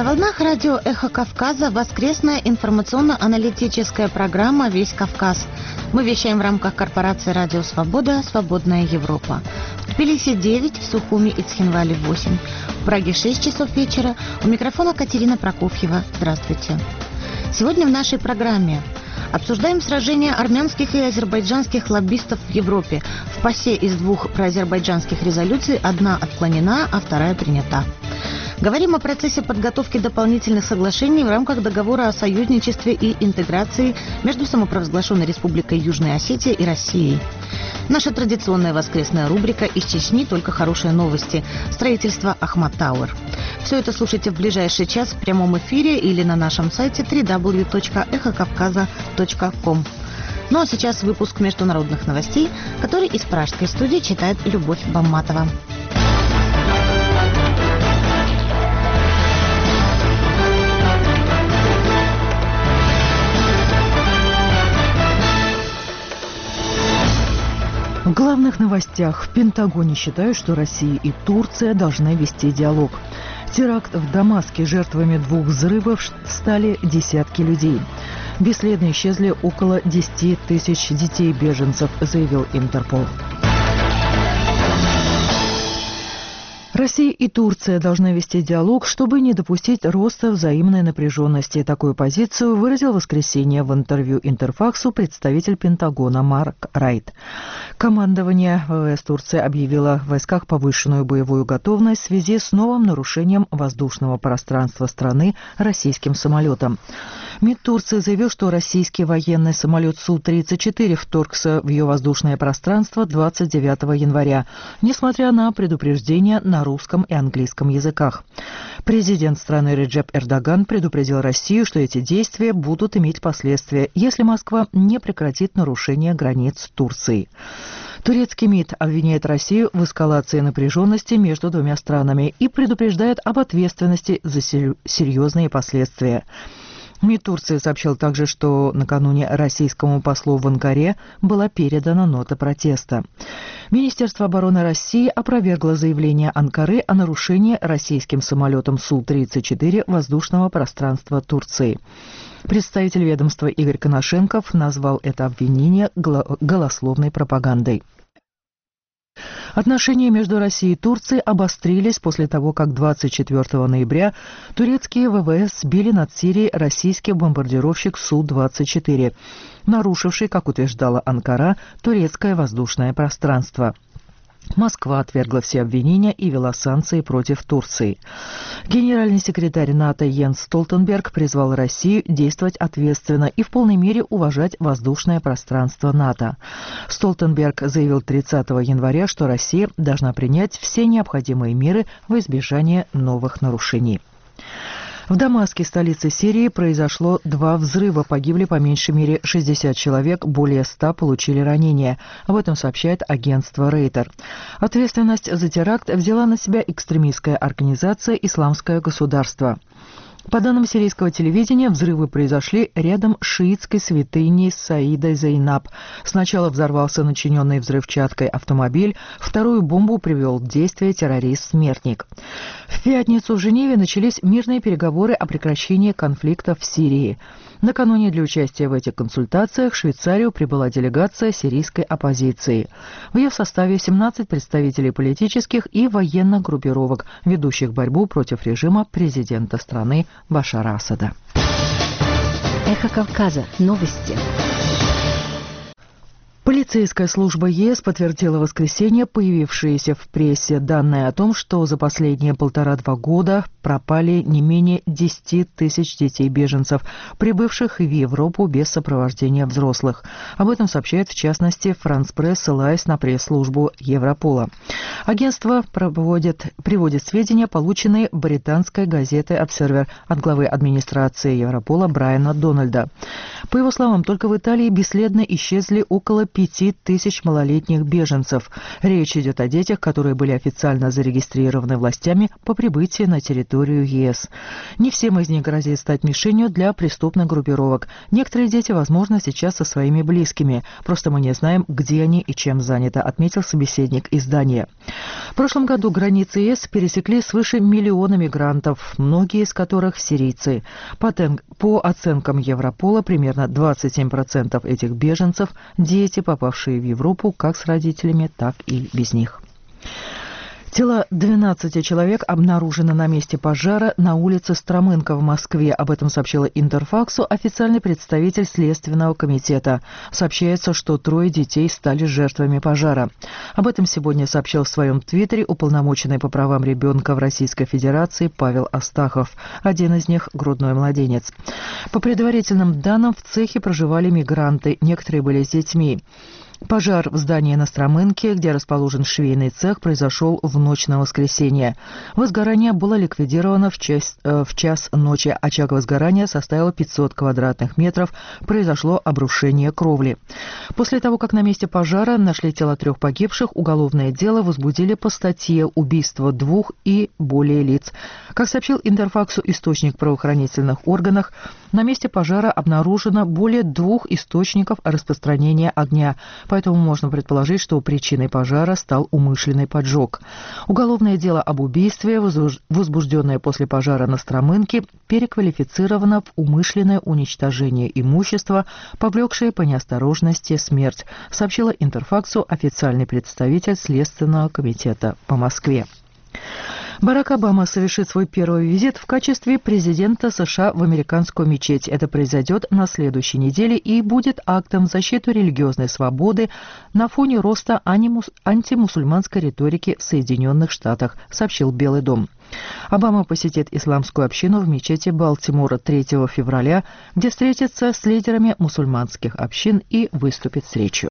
волнах радио «Эхо Кавказа» воскресная информационно-аналитическая программа «Весь Кавказ». Мы вещаем в рамках корпорации «Радио Свобода. Свободная Европа». В Тбилиси 9, в Сухуми и Цхинвале 8, в Праге 6 часов вечера. У микрофона Катерина Прокофьева. Здравствуйте. Сегодня в нашей программе обсуждаем сражения армянских и азербайджанских лоббистов в Европе. В ПАСЕ из 2 проазербайджанских резолюций одна отклонена, а вторая принята. Говорим о процессе подготовки дополнительных соглашений в рамках договора о союзничестве и интеграции между самопровозглашенной Республикой Южная Осетия и Россией. Наша традиционная воскресная рубрика «Из Чечни только хорошие новости». Строительство Ахмат Тауэр. Все это слушайте в ближайший час в прямом эфире или на нашем сайте www.эхокавказа.ком. Ну а сейчас выпуск международных новостей, который из пражской студии читает Любовь Бамматова. В главных новостях. В Пентагоне считают, что Россия и Турция должны вести диалог. Теракт в Дамаске. Жертвами 2 взрывов стали десятки людей. Бесследно исчезли около 10 тысяч детей-беженцев, заявил Интерпол. Россия и Турция должны вести диалог, чтобы не допустить роста взаимной напряженности. Такую позицию выразил в воскресенье в интервью Интерфаксу представитель Пентагона Марк Райт. Командование ВВС Турции объявило в войсках повышенную боевую готовность в связи с новым нарушением воздушного пространства страны российским самолетом. МИД Турции заявил, что российский военный самолет Су-34 вторгся в ее воздушное пространство 29 января, несмотря на предупреждения на русском и английском языках. Президент страны Реджеп Эрдоган предупредил Россию, что эти действия будут иметь последствия, если Москва не прекратит нарушение границ Турции. Турецкий МИД обвиняет Россию в эскалации напряженности между двумя странами и предупреждает об ответственности за серьезные последствия. МИД Турции сообщил также, что накануне российскому послу в Анкаре была передана нота протеста. Министерство обороны России опровергло заявление Анкары о нарушении российским самолетом Су-34 воздушного пространства Турции. Представитель ведомства Игорь Коношенков назвал это обвинение голословной пропагандой. Отношения между Россией и Турцией обострились после того, как 24 ноября турецкие ВВС сбили над Сирией российский бомбардировщик Су-24, нарушивший, как утверждала Анкара, турецкое воздушное пространство. Москва отвергла все обвинения и ввела санкции против Турции. Генеральный секретарь НАТО Йенс Столтенберг призвал Россию действовать ответственно и в полной мере уважать воздушное пространство НАТО. Столтенберг заявил 30 января, что Россия должна принять все необходимые меры во избежание новых нарушений. В Дамаске, столице Сирии, произошло 2 взрыва. Погибли по меньшей мере 60 человек, более 100 получили ранения. Об этом сообщает агентство Рейтер. Ответственность за теракт взяла на себя экстремистская организация «Исламское государство». По данным сирийского телевидения, взрывы произошли рядом с шиитской святыней Саида Зейнаб. Сначала взорвался начиненный взрывчаткой автомобиль, вторую бомбу привел в действие террорист-смертник. В пятницу в Женеве начались мирные переговоры о прекращении конфликта в Сирии. Накануне для участия в этих консультациях в Швейцарию прибыла делегация сирийской оппозиции. В ее составе 17 представителей политических и военных группировок, ведущих борьбу против режима президента страны Башара Асада. Эхо Кавказа. Новости. Полицейская служба ЕС подтвердила в воскресенье появившиеся в прессе данные о том, что за последние 1,5-2 года пропали не менее 10 тысяч детей-беженцев, прибывших в Европу без сопровождения взрослых. Об этом сообщает, в частности, Франс Пресс, ссылаясь на пресс-службу Европола. Агентство приводит сведения, полученные британской газетой «Обсервер» от главы администрации Европола Брайана Дональда. По его словам, только в Италии бесследно исчезли около 5 10 тысяч малолетних беженцев. Речь идет о детях, которые были официально зарегистрированы властями по прибытии на территорию ЕС. Не всем из них грозит стать мишенью для преступных группировок. Некоторые дети, возможно, сейчас со своими близкими. Просто мы не знаем, где они и чем заняты, отметил собеседник издания. В прошлом году границы ЕС пересекли свыше миллиона мигрантов, многие из которых сирийцы. По оценкам Европола, примерно 27% этих беженцев – дети, попавшие в Европу как с родителями, так и без них. Тело 12 человек обнаружено на месте пожара на улице Стромынка в Москве. Об этом сообщила Интерфаксу официальный представитель Следственного комитета. Сообщается, что 3 детей стали жертвами пожара. Об этом сегодня сообщил в своем твиттере уполномоченный по правам ребенка в Российской Федерации Павел Астахов. Один из них – грудной младенец. По предварительным данным, в цехе проживали мигранты, некоторые были с детьми. Пожар в здании на Стромынке, где расположен швейный цех, произошел в ночь на воскресенье. Возгорание было ликвидировано в час ночи. Очаг возгорания составил 500 квадратных метров. Произошло обрушение кровли. После того, как на месте пожара нашли тела 3 погибших, уголовное дело возбудили по статье «Убийство 2 и более лиц». Как сообщил Интерфаксу источник в правоохранительных органах, на месте пожара обнаружено более 2 источников распространения огня. Поэтому можно предположить, что причиной пожара стал умышленный поджог. Уголовное дело об убийстве, возбужденное после пожара на Стромынке, переквалифицировано в умышленное уничтожение имущества, повлекшее по неосторожности смерть, сообщила Интерфаксу официальный представитель Следственного комитета по Москве. Барак Обама совершит свой первый визит в качестве президента США в американскую мечеть. Это произойдет на следующей неделе и будет актом в защиту религиозной свободы на фоне роста антимусульманской риторики в Соединенных Штатах, сообщил Белый дом. Обама посетит исламскую общину в мечети Балтимора 3 февраля, где встретится с лидерами мусульманских общин и выступит с речью.